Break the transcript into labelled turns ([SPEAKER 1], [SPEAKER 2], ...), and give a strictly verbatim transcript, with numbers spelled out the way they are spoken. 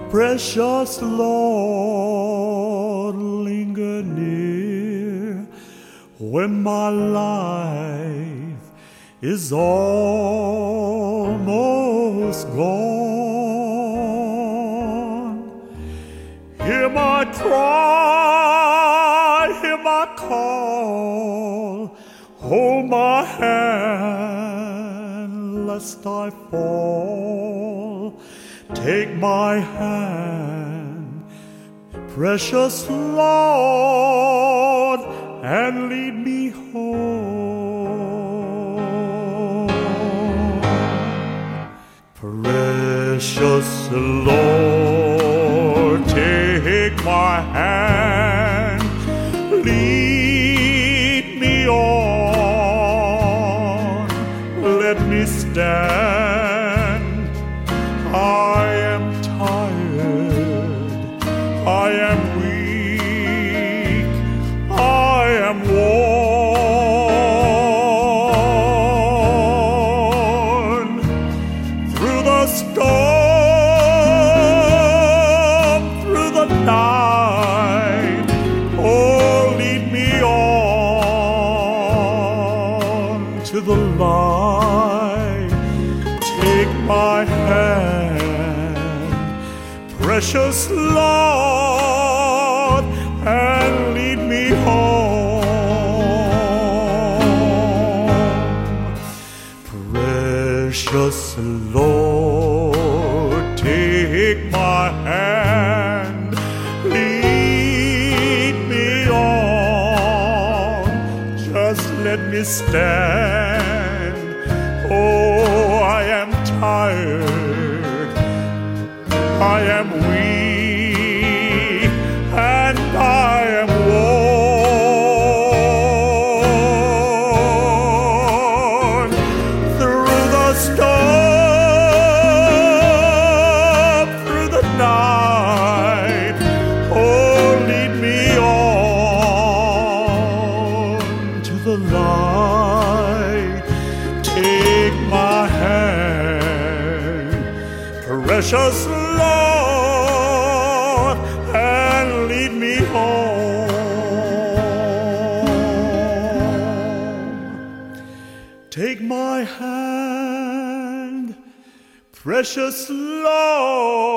[SPEAKER 1] Precious Lord, linger near when my life is almost gone. Hear my cry, hear my call, hold my hand lest I fall. Take my hand, precious Lord, and lead me home. Precious Lord, take my hand, lead me on, let me stand. I am tired, I am weak, I am worn. Through the storm, through the night, oh, lead me on to the light. Take my hand, precious Lord, and lead me home. Precious Lord, take my hand, lead me on, just let me stand. Oh, I am tired, I am weak, and I am worn. Through the storm, through the night, oh, lead me on to the light. Take my hand, precious Lord, and lead me home. Take my hand, precious Lord,